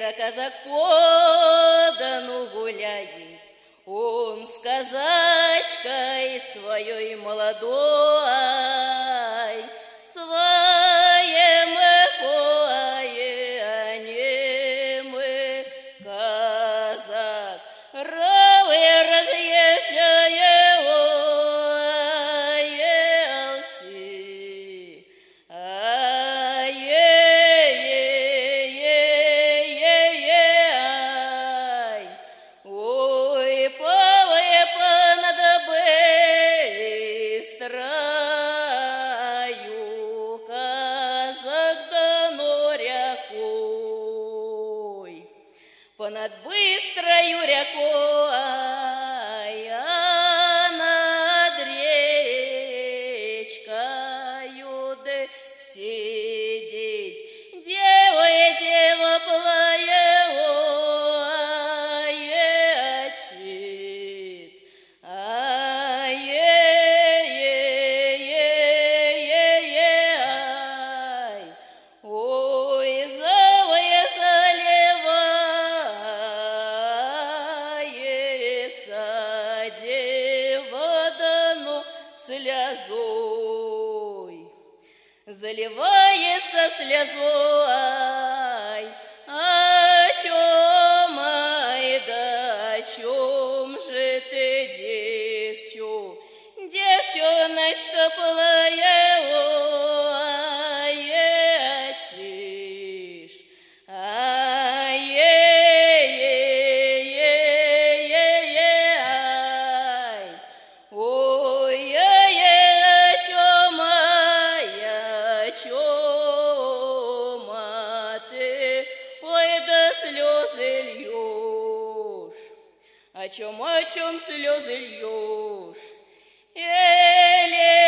да казак по дону гуляет, он с казачкой своей молодой, своем поеанем казак равы разъезжаелся. Ой, надо быстрою казак дано рекой, понад быстрою рекой, а над речкою да сидеть дева плавает. Ой, заливается дева дано слезой, заливается слезой. О чем, ай, да о чем же ты, девчоночка, плачешь? Ой, о чем ты, ой, да слезы льешь? О чем слезы льешь? Эле